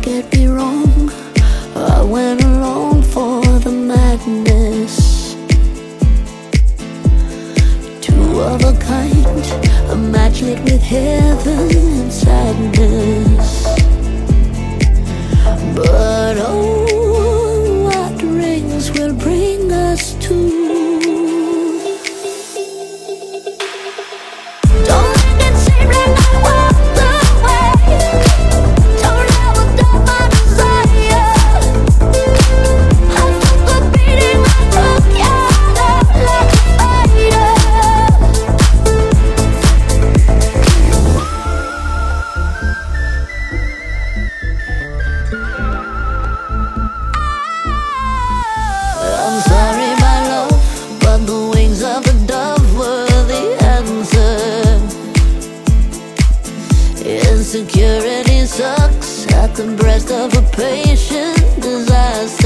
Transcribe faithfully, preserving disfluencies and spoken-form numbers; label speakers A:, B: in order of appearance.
A: get me wrong, I went along for the madness. Two of a kind, a match lit with heaven and sadness. But oh, what rings will bring us to? I'm sorry, my love, but the wings of a dove were the answer. Insecurity sucks at the breast of a patient disaster.